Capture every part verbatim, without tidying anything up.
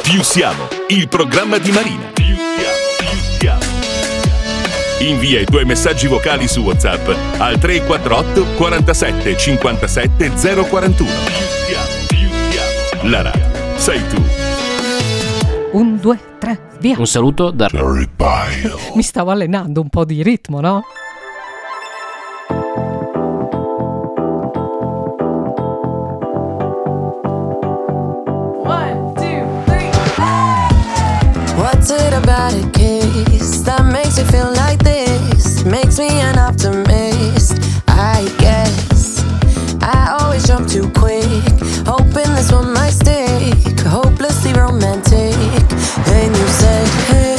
Più siamo, il programma di Marina. Più siamo, più siamo. Invia i tuoi messaggi vocali su WhatsApp al tre quattro otto quarantasette cinquantasette zero quarantuno. Più siamo, più siamo. La radio sei tu. Un, due, tre, via. Un saluto da Larry Bile. Mi stavo allenando un po' di ritmo, no? What's it about a kiss that makes you feel like this? Makes me an optimist, I guess. I always jump too quick, hoping this one might stick. Hopelessly romantic. And you said,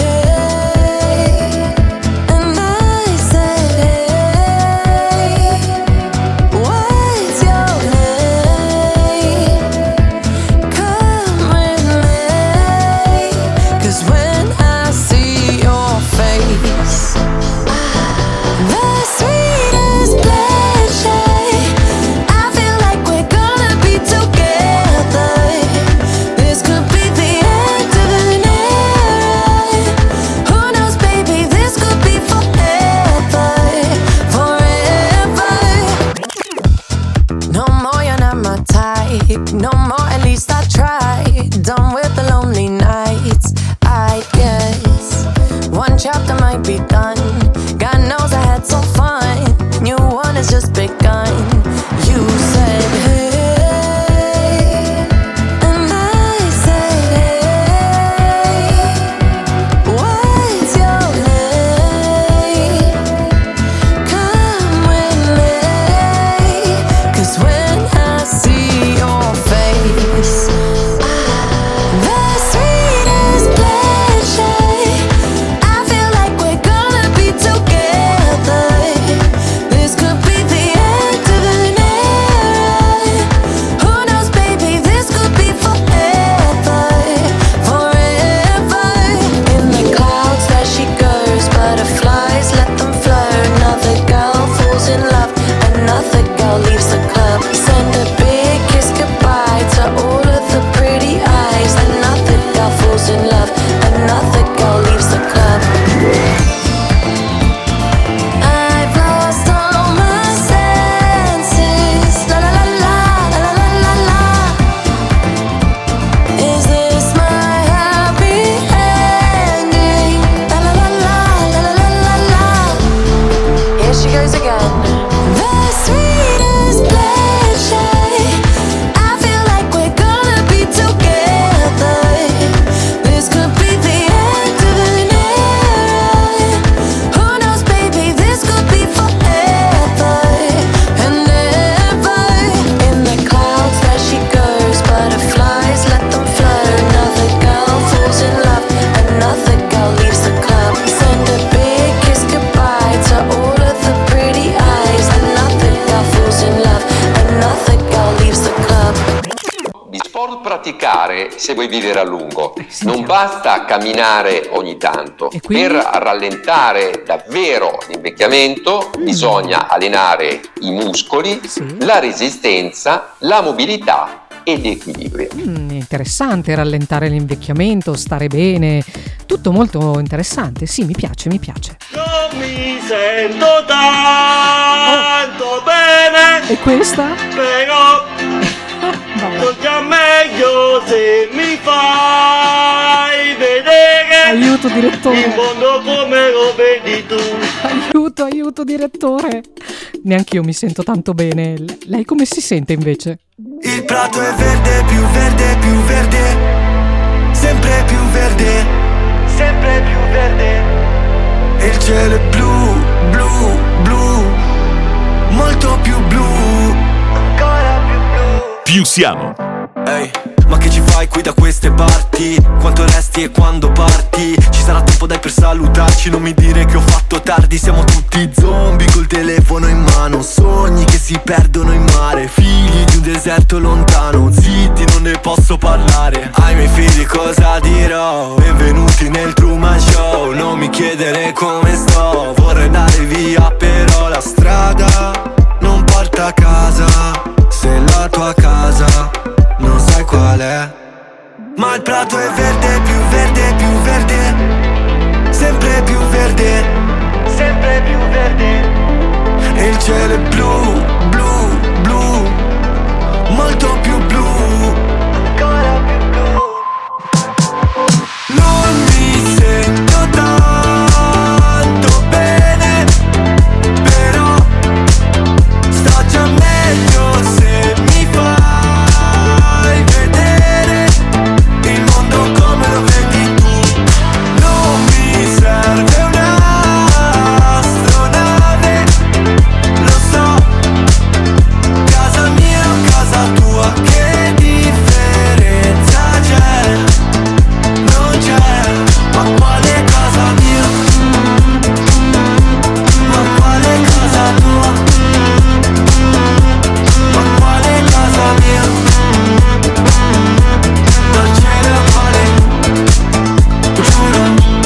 hey, and I said, hey, what's your name? Come with me, 'cause when I see your face, the sweetest pleasure, I feel like we're gonna be together. This could be the end of the night. Who knows, baby, this could be forever, forever. No more, you're not my type. No more, at least I tried. Done with the lonely nights, I guess. One chapter might be done. God knows I had some fun. New one has just begun. You said, hey, and I said, hey, what's your name? Come with me, 'cause when I see your face, the sweetest pleasure, I feel like we're gonna be together. This could be the end of the night. Who knows, baby, this could be forever, forever. In the clouds there she goes, butterflies let them flow. Another girl falls in love, another girl leaves the club. Send a big kiss goodbye to all of the pretty eyes. Another girl falls in love, another girl leaves the club. I've lost all my senses. La la la la, la la la la. Is this my happy ending? La la la la, la la la la la. Here she goes again. The sweetest pleasure, I feel like we're gonna be together. This could be the end of the night. Who knows, baby, this could be forever and ever. In the clouds there she goes, butterflies let them flow. Another girl falls in love, another girl leaves the club. Send a big kiss goodbye to all of the pretty eyes. Another girl falls in love, another girl leaves the club. Di sport praticare se vuoi vivere a lungo. sentiamo. Non basta camminare ogni tanto. E quindi? Per rallentare davvero l'invecchiamento bisogna allenare i muscoli, Sì. la resistenza, la mobilità ed equilibrio. Mm, interessante, rallentare l'invecchiamento, stare bene, tutto molto interessante. Sì, mi piace, mi piace. Non mi sento tanto bene, E questa? però Vabbè. sto già meglio se mi fai vedere Aiuto, il direttore. mondo come lo vedi tu. Aiuto, aiuto, direttore. Neanche io mi sento tanto bene. L- Lei come si sente invece? Il prato è verde, più verde, più verde, sempre più verde, sempre più verde. E il cielo è blu, blu, blu, molto più blu, ancora più blu. Più siamo. Ehi, ma che ci fai qui da queste parti? Quanto resti e quando parti? Ci sarà tempo dai per salutarci, non mi dire che ho fatto tardi. Siamo tutti zombie col telefono in mano, sogni che si perdono in mare, figli di un deserto lontano. Zitti, non ne posso parlare, ai miei figli cosa dirò? Benvenuti nel Truman Show, non mi chiedere come sto. Vorrei andare via però la strada non porta a casa. Se la tua casa non sai qual è, ma il prato è è verde, più verde, più verde, sempre più verde, sempre più verde. E il cielo è blu, blu, blu, molto più blu, ancora più blu. Non mi sento tanto bene, però sto già meglio se mi fai vedere il mondo come lo vedi tu. Non mi serve un'astronave, lo so, casa mia o casa tua, che differenza c'è? Non c'è, ma quale casa mia? Ma quale casa tua? Ma quale casa mia? Dal cielo al mare, giuro.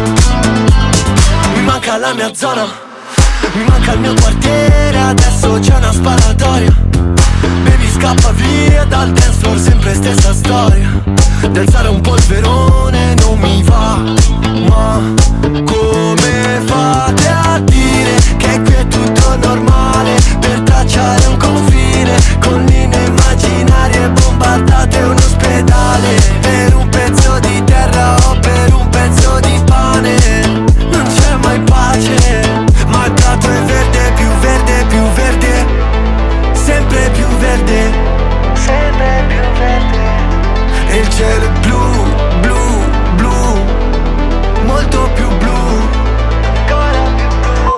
Mi manca la mia zona, mi manca il mio quartiere, adesso c'è una sparatoria. Baby scappa via dal dance floor, sempre stessa storia. D'alzare un polverone non mi va, ma come fate a dire che qui è tutto normale? Per tracciare un confine con linee immaginarie, bombardate un ospedale per un pezzo di terra o per un pezzo di pane. Non c'è mai pace, ma il prato è verde, più verde, più verde, sempre più verde, sempre più verde. E il cielo è blu, blu, blu, molto più blu, ancora più blu.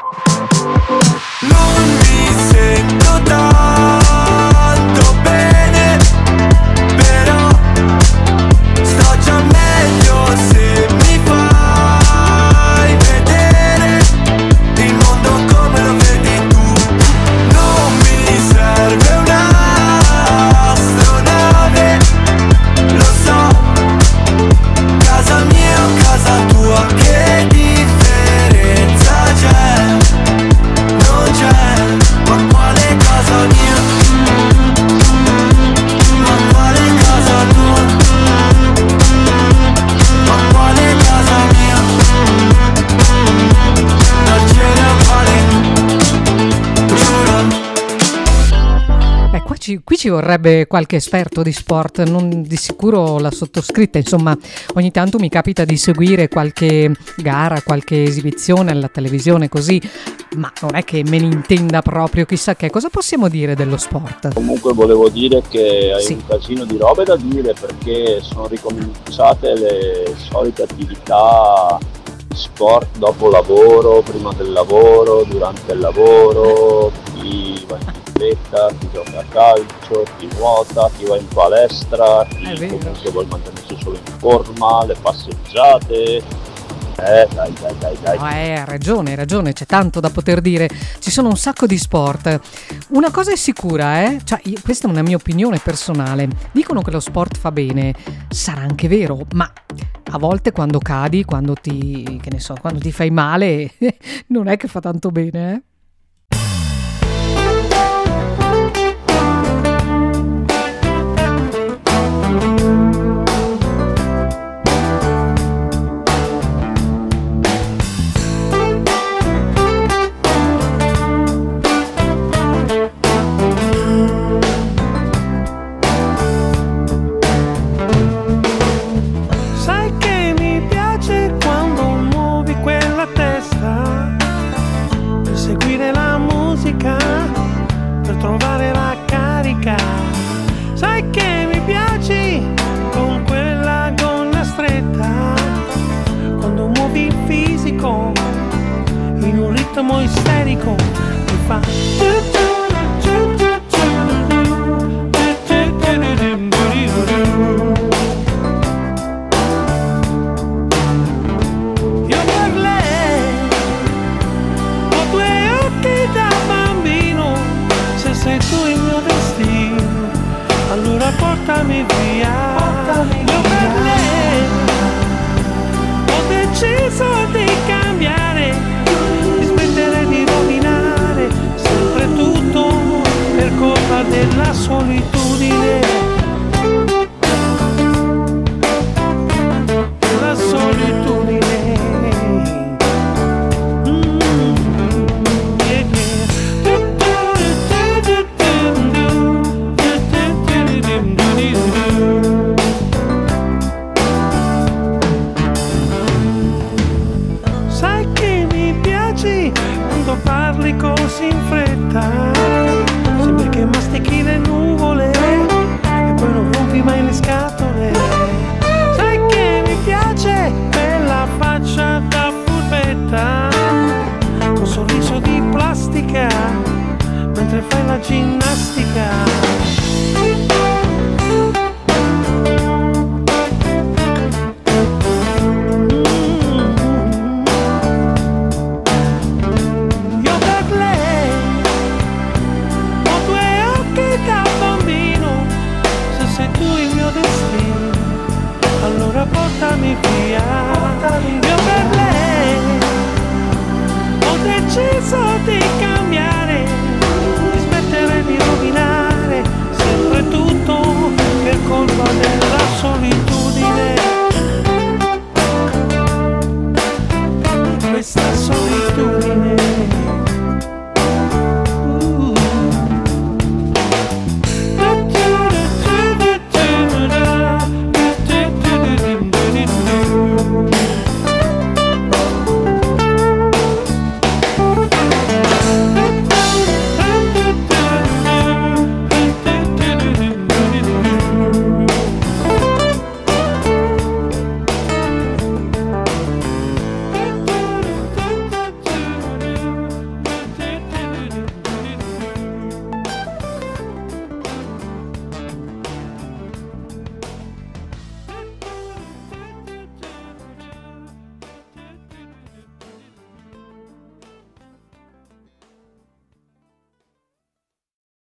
Non mi sento tanto bene, però sto già meglio se mi fai vedere il mondo come lo vedi tu. Non mi serve un'astronave, lo so, casa mia o casa tua, che differenza c'è? Non c'è, ma quale casa mia? Ma quale casa tua? Ma quale casa mia? Dal cielo al mare, giuro. Beh, qua ci, qui ci vorrebbe qualche esperto di sport, non di sicuro la sottoscritta. Insomma, ogni tanto mi capita di seguire qualche gara, qualche esibizione alla televisione così, ma non è che me ne intenda proprio chissà che. Cosa possiamo dire dello sport? Comunque volevo dire che hai Sì. un casino di robe da dire, perché sono ricominciate le solite attività di sport dopo lavoro, prima del lavoro, durante il lavoro, chi va in bicicletta, chi gioca a calcio, chi nuota, chi va in palestra, È chi vero. comunque vuole mantenersi solo in forma, le passeggiate. Eh, dai, dai, dai, dai. No, eh, hai ragione, hai ragione, c'è tanto da poter dire, ci sono un sacco di sport. Una cosa è sicura, eh? Cioè, io- questa è una mia opinione personale. Dicono che lo sport fa bene, sarà anche vero, ma a volte quando cadi, quando ti, che ne so, quando ti fai male, non è che fa tanto bene, eh? Sai che mi piace quando muovi quella testa per seguire la musica, per trovare la carica. Sai che mi piaci con quella gonna stretta, quando muovi il fisico in un ritmo isterico, mi fa io per lei ho due occhi da bambino, se sei tu il mio destino, allora portami via. Io per lei ho deciso di cambiare, di smettere di rovinare sempre tu ginnastica. Io per lei ho due occhi da bambino, se sei tu il mio destino, allora portami via. Io per lei ho deciso di cambiare.